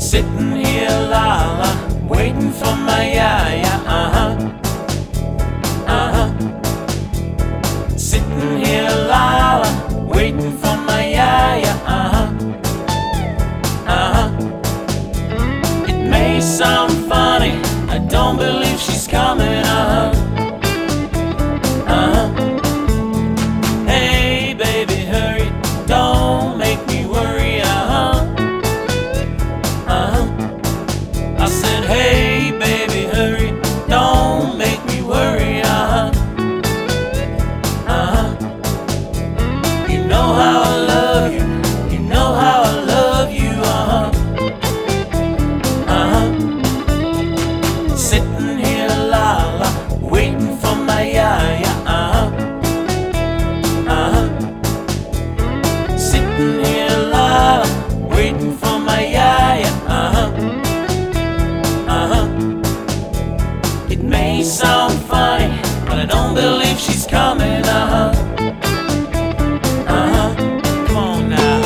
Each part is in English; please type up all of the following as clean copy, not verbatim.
Sitting here, la la, waiting for my yeah, Sitting here, la la, waiting for my yeah, It may sound funny, I don't believe she's coming, Hey baby, hurry, don't make me worry, I said, hey baby, hurry, don't make me worry, You know how I love you, you know how I love you, Sitting here, la la, waiting for my yeah, Sitting here, la la, waiting for my yeah, It may sound funny, but I don't believe she's coming, Come on now.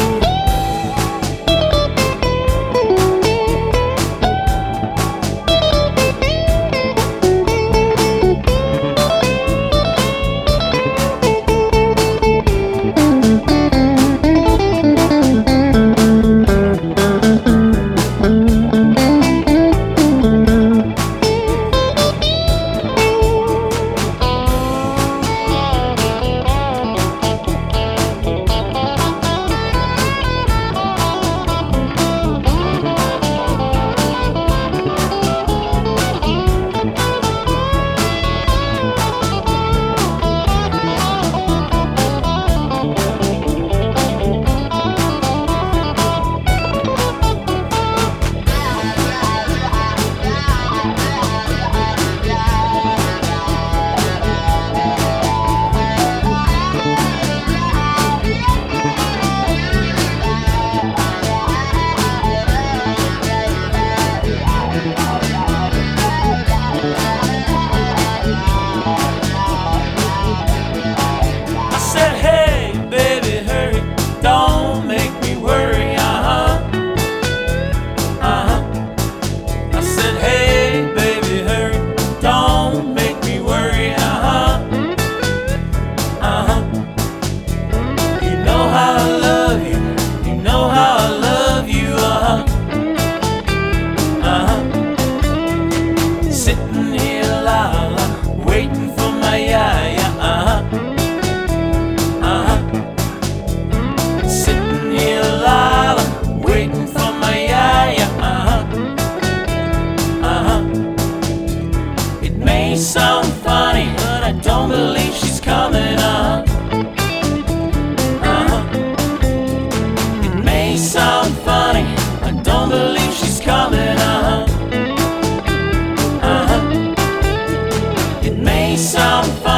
Sitting here, la la, waiting for my yeah, Sitting here, la la, waiting for my yeah, It may sound funny, but I don't believe she's coming, It may sound funny, I don't believe she's coming, It may sound funny.